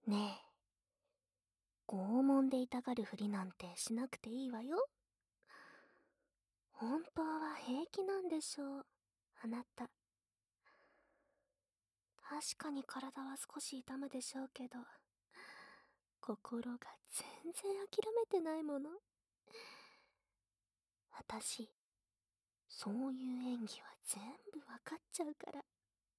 ねえ、拷問で痛がるふりなんてしなくていいわよ。本当は平気なんでしょう、あなた。確かに体は少し痛むでしょうけど、心が全然諦めてないもの。私、そういう演技は全部わかっちゃうから。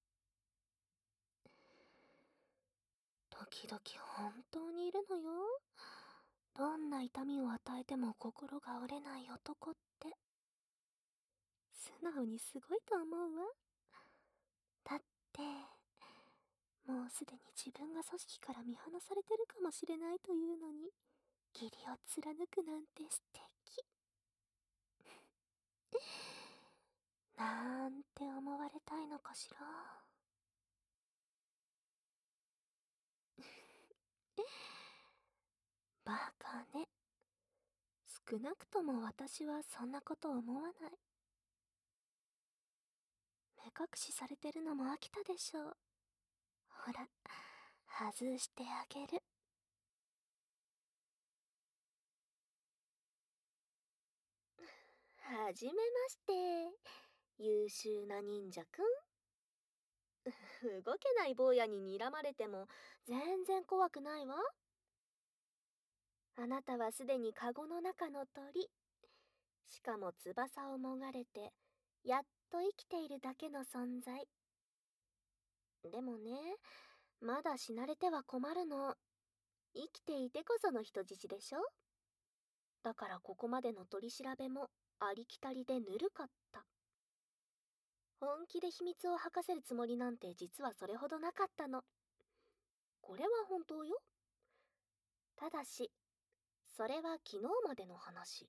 時々本当にいるのよ。どんな痛みを与えても心が折れない男って。素直にすごいと思うわ。だって、もうすでに自分が組織から見放されてるかもしれないというのに、義理を貫くなんて素敵。なんて思われたいのかしら。バカね。少なくとも私はそんなこと思わない。目隠しされてるのも飽きたでしょう。ほら、外してあげる。はじめまして。優秀な忍者くん。動けない坊やに睨まれても全然怖くないわ。あなたはすでにカゴの中の鳥。しかも翼をもがれて、やっと生きているだけの存在。でもね、まだ死なれては困るの。生きていてこその人質でしょ。だからここまでの取り調べもありきたりでぬるかった。本気で秘密を吐かせるつもりなんて実はそれほどなかったの。これは本当よ。ただし、それは昨日までの話。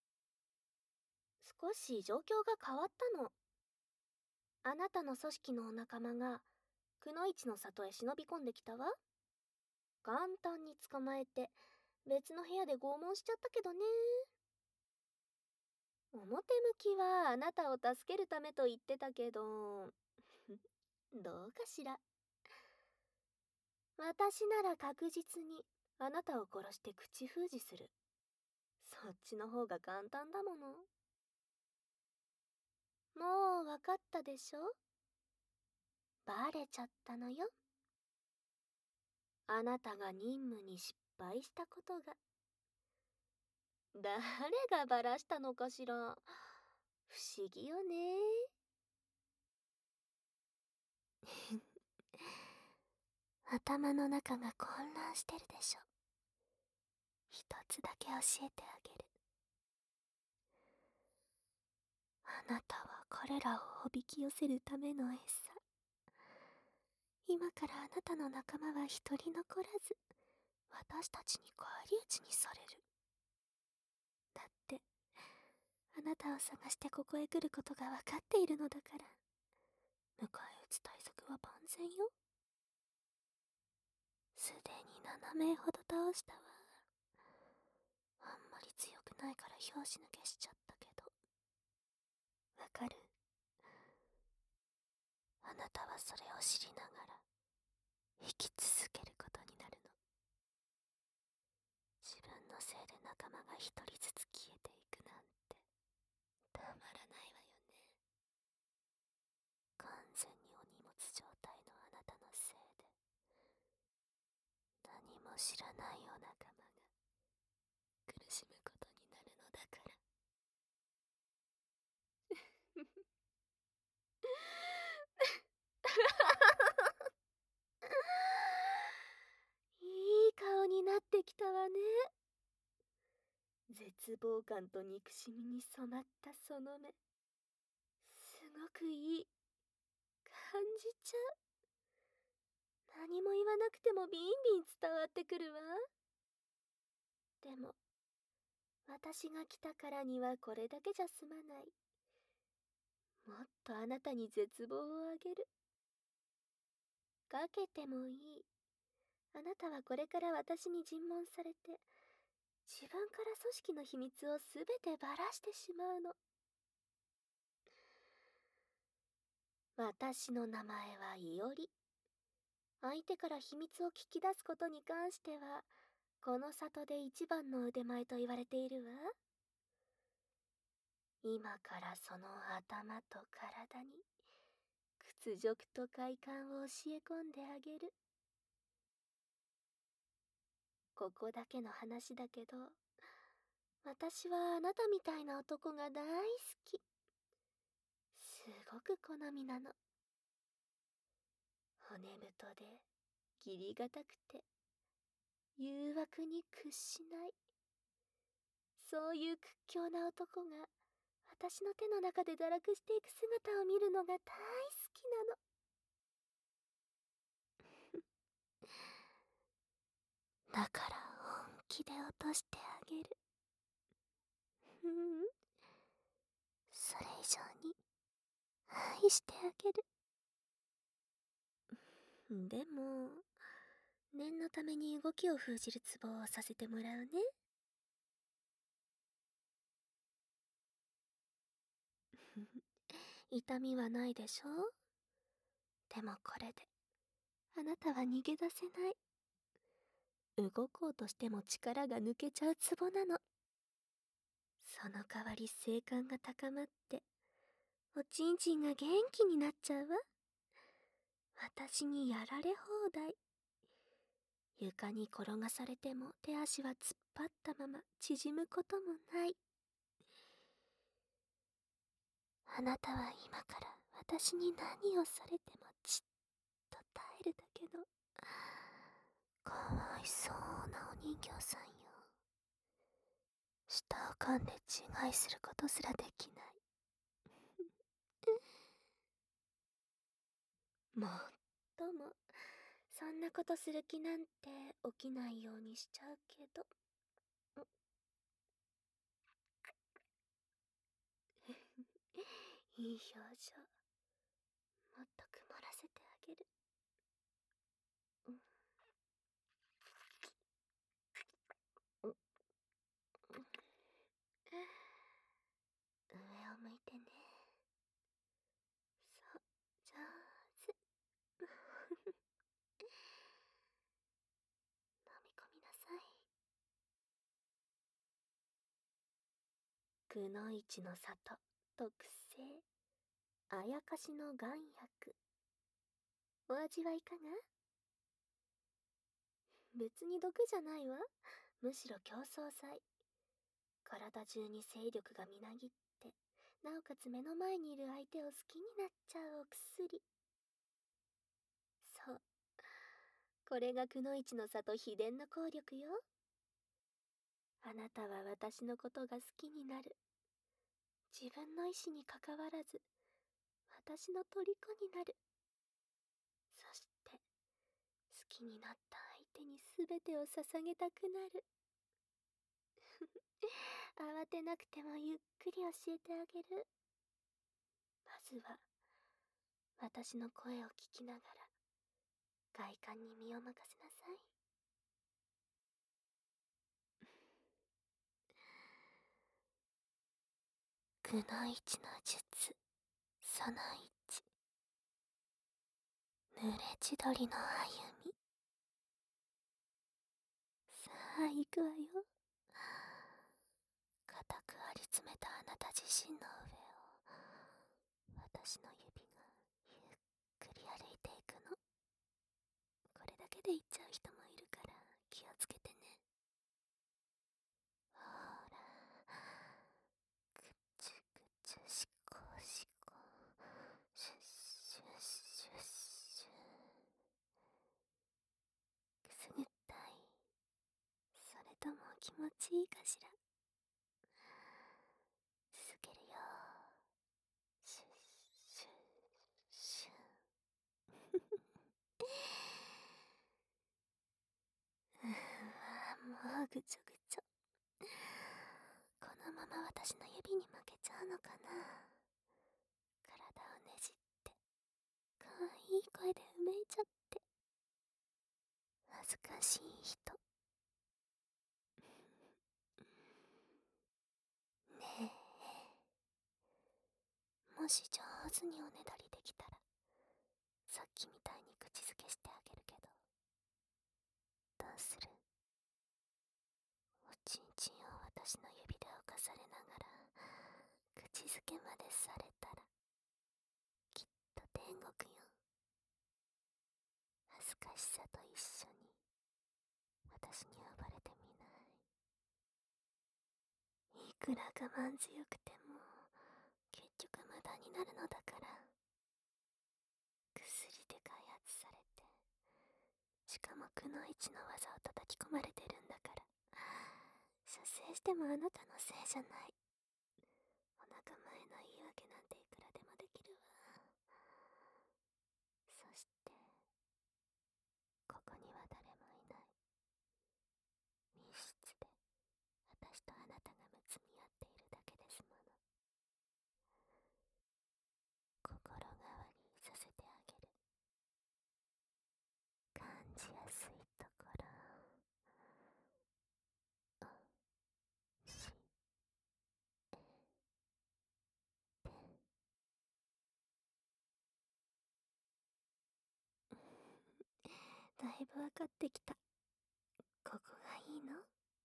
少し状況が変わったの。あなたの組織のお仲間が、くのいちの里へ忍び込んできたわ。簡単に捕まえて、別の部屋で拷問しちゃったけどね。表向きはあなたを助けるためと言ってたけど、どうかしら。私なら確実にあなたを殺して口封じする。そっちの方が簡単だもの。もう分かったでしょ。バレちゃったのよ。あなたが任務に失敗したことが。誰がバラしたのかしら。不思議よね。頭の中が混乱してるでしょ。一つだけ教えてあげる。あなたは彼らをおびき寄せるための餌。今からあなたの仲間は一人残らず、私たちに返り討ちにされる。だって、あなたを探してここへ来ることが分かっているのだから。迎え撃つ対策は万全よ。すでに7名ほど倒したわ。あんまり強くないから拍子抜けしちゃったけど。わかる？あなたはそれを知りながら生き続けることになるの。自分のせいで仲間が一人ずつ消えていくなんてたまらないわよね。完全にお荷物状態のあなたのせいで何も知らないお仲間が苦しむことになるのだから。いい顔になってきたわね。絶望感と憎しみに染まったその目、すごくいい。感じちゃう。何も言わなくてもビンビン伝わってくるわ。でも、私が来たからにはこれだけじゃ済まない。もっとあなたに絶望をあげる。かけてもいい。あなたはこれから私に尋問されて、自分から組織の秘密をすべてばらしてしまうの。私の名前はイオリ。 相手から秘密を聞き出すことに関しては、この里で一番の腕前と言われているわ。今からその頭と体に屈辱と快感を教え込んであげる。ここだけの話だけど、私はあなたみたいな男が大好き。すごく好みなの。骨太で義理がたくて誘惑に屈しない、そういう屈強な男が私の手の中で堕落していく姿を見るのが大好きなの。だから本気で落としてあげる。うん、それ以上に愛してあげる。でも、念のために動きを封じるツボをさせてもらうね。痛みはないでしょ。でもこれであなたは逃げ出せない。動こうとしても力が抜けちゃうツボなの。その代わり性感が高まって、おちんちんが元気になっちゃうわ。私にやられ放題。床に転がされても手足は突っ張ったまま縮むこともない。あなたは今から私に何をされてもじっと耐えるだけの、かわいそうなお人形さんよ。舌を噛んで自害することすらできない。もっとも、そんなことする気なんて起きないようにしちゃうけど。いい表情。もっと曇らせてあげる。上を向いてね。そう、上手。飲み込みなさい。くのいちの里特製あやかしの丸薬、お味はいかが？別に毒じゃないわ。むしろ競争剤。体中に精力がみなぎって、なおかつ目の前にいる相手を好きになっちゃうお薬。そう、これがくのいちの里秘伝の効力よ。あなたは私のことが好きになる。自分の意志にかかわらず私の虜になる。そして好きになった相手に全てを捧げたくなる。慌てなくてもゆっくり教えてあげる。まずは私の声を聞きながら快感に身を任せなさい。くのいちの術その1、濡れ千鳥の歩み。さあ行くわよ。固く張り詰めたあなた自身の上を私の指がゆっくり歩いていくの。これだけで行っちゃう人もいるから気をつけてね。ほら、ぐちゅぐちゅしこしこ、シュッシュッシュッシュ。くすぐったい？それとも気持ちいいかしら。続けるよ。シュッシュッシュッ。もうぐちょぐちょ。このまま私の指に負けちゃうのかな。体をねじってかわいい声でうめいちゃって。恥ずかしい人。ねえ、もし上手におねだりできたらさっきみたいに口づけしてあげるけど、どうする？おちんちんを私の指で侵されながら口づけまでされたら、きっと天国よ。恥ずかしさと一緒に私に呼ばれてみない？いくら我慢強くても結局無駄になるのだから。薬で開発されて、しかもくのいちの技を叩き込まれてるんだから、射精してもあなたのせいじゃない。お仲間への言い訳なんていくらでもできるわ。そしてここには誰もいない密室で、私とあなたがむつみ合っているだけですもの。心変わりさせてあげる。感じやすいところをしだいぶ分かってきた。ここがいいの？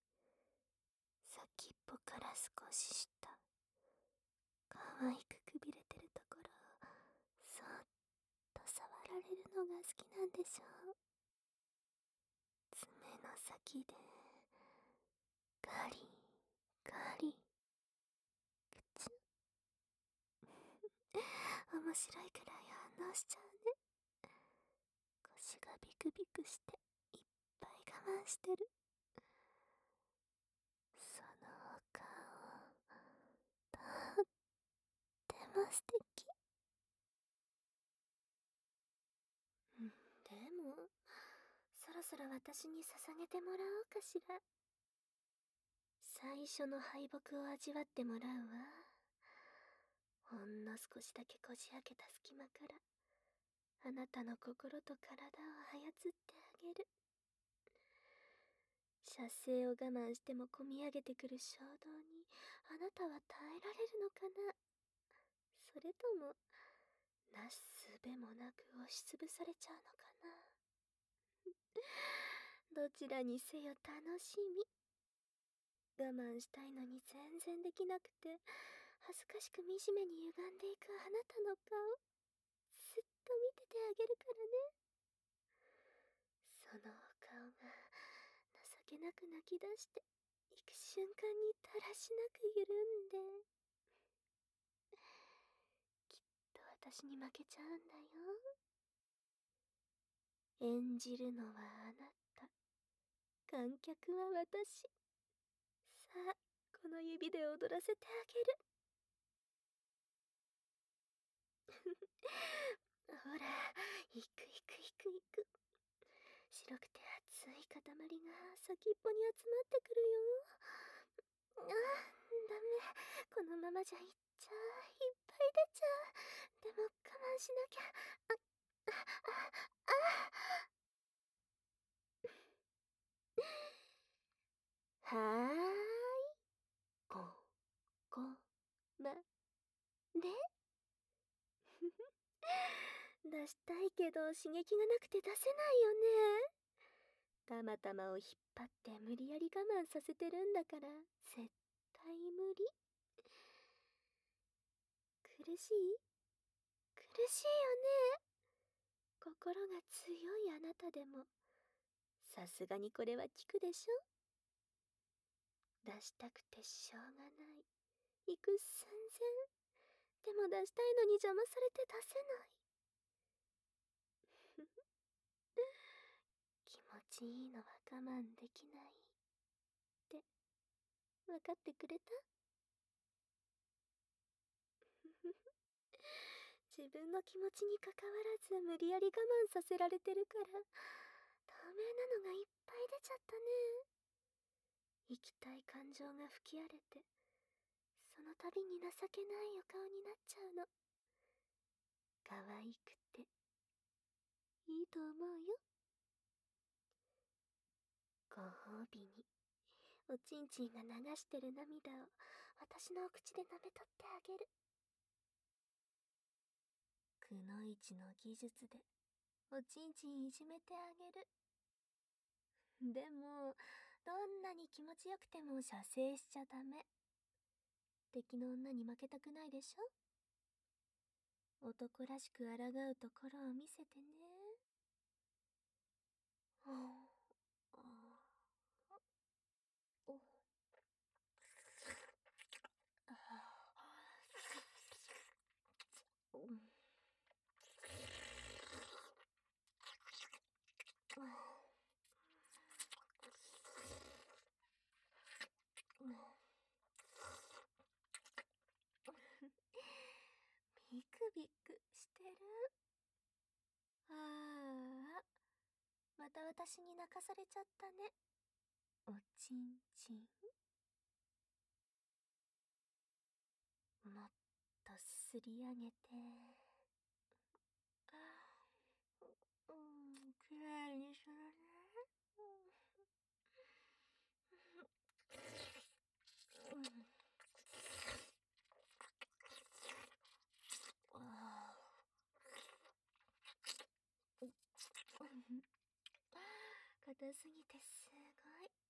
先っぽから少し下、可愛くくびれてるところをそっと触られるのが好きなんでしょう。爪の先でガリガリ。口面白いくらい反応しちゃうね。腰がビクビクしていっぱい我慢してる。そのお顔とっても素敵。でもそろそろ私に捧げてもらおうかしら。最初の敗北を味わってもらうわ。ほんの少しだけこじ開けた隙間からあなたの心と体を操ってあげる。射精を我慢してもこみ上げてくる衝動にあなたは耐えられるのかな？それともなすすべもなく押しつぶされちゃうのかな？どちらにせよ楽しみ。我慢したいのに全然できなくて恥ずかしく惨めに歪んでいくあなたの顔、ずっと見ててあげるからね。そのお顔が情けなく泣き出して行く瞬間にだらしなく緩んで、きっと私に負けちゃうんだよ。演じるのはあなた、観客は私。さあ、この指で踊らせてあげる。ほら、行く行く行く行く。白くて熱い塊が先っぽに集まってくるよ。あ、ダメ。このままじゃいっちゃう。いっぱい出ちゃう。でも我慢しなきゃ。はーい。ここまで出したいけど刺激がなくて出せないよね。たまたまを引っ張って無理やり我慢させてるんだから絶対無理。苦しい？苦しいよね。心が強いあなたでもさすがにこれは効くでしょ。出したくてしょうがない。行く寸前。でも出したいのに邪魔されて出せない。気持ちいいのは我慢できないって分かってくれた？自分の気持ちにかかわらず無理やり我慢させられてるから透明なのがいっぱい出ちゃったね。生きたい感情が吹き荒れてその度に情けないお顔になっちゃうの。可愛くていいと思うよ。ご褒美におちんちんが流してる涙を私のお口で舐めとってあげる。くのいちの技術でおちんちんいじめてあげる。でも、どんなに気持ちよくても射精しちゃダメ。敵の女に負けたくないでしょ。男らしく抗うところを見せてね。おうん。ビクビクしてる。ああ、また私に泣かされちゃったね。おちんちん。もっとすり上げて。きれいにするね。硬すぎてすごい。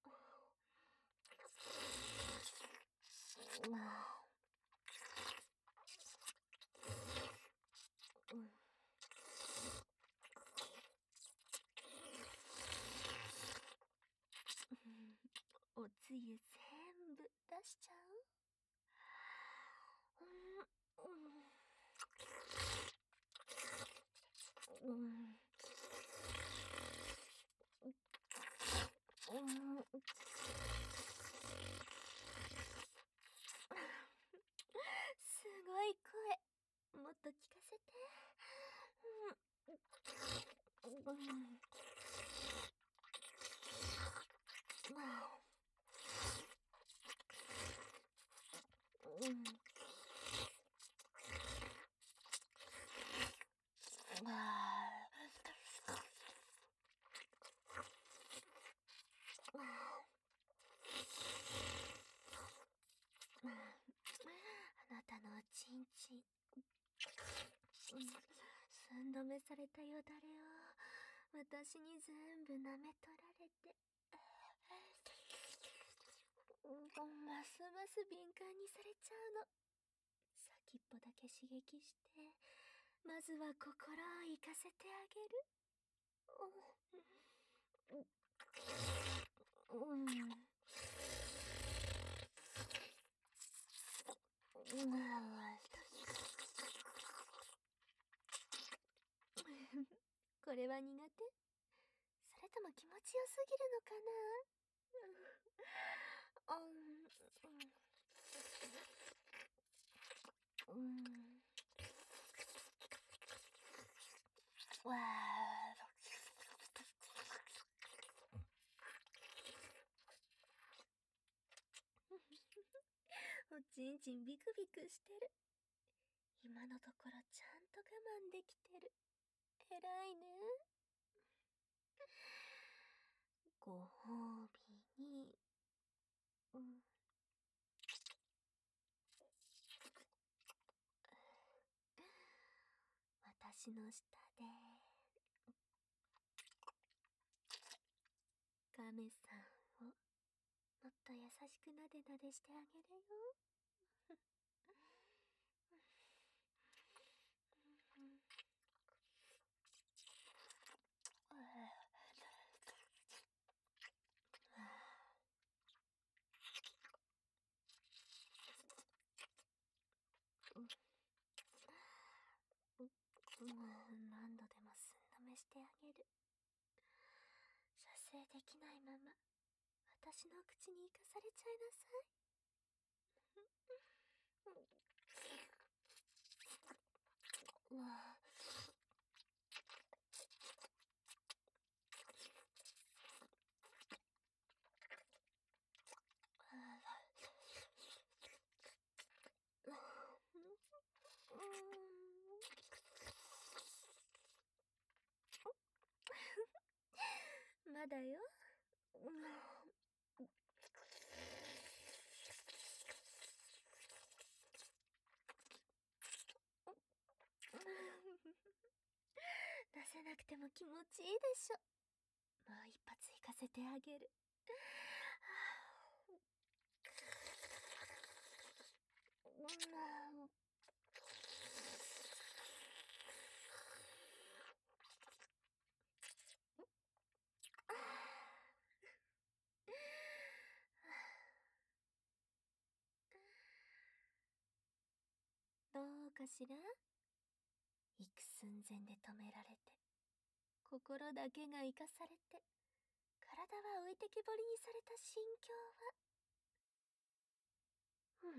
おつゆ全部出しちゃう。すごい声。もっと聞かせて。あなたのおちんちん、寸止めされたよだれを私に全部舐め取られて、ますます敏感にされちゃうの。先っぽだけ刺激して、まずは心を行かせてあげる。これは苦手？それとも気持ちよすぎるのかな？わあ。おちんちんビクビクしてる。今のところちゃんと我慢できてる。偉いね。ご褒美に、私の下でカメさんをもっと優しくなでなでしてあげるよ。何度でも寸止めしてあげる。射精できないまま私の口に生かされちゃいなさい。まだよ。 出せなくても気持ちいいでしょ。もう一発行かせてあげる。どうかしら？行く寸前で止められて、心だけが生かされて、体は置いてけぼりにされた心境は。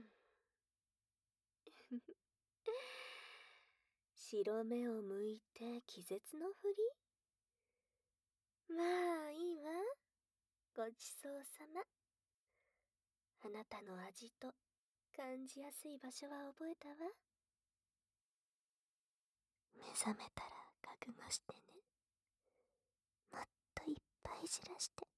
白目を向いて気絶のふり？まあいいわ。ごちそうさま。あなたの味と感じやすい場所は覚えたわ。目覚めたら覚悟してね。もっといっぱいじらして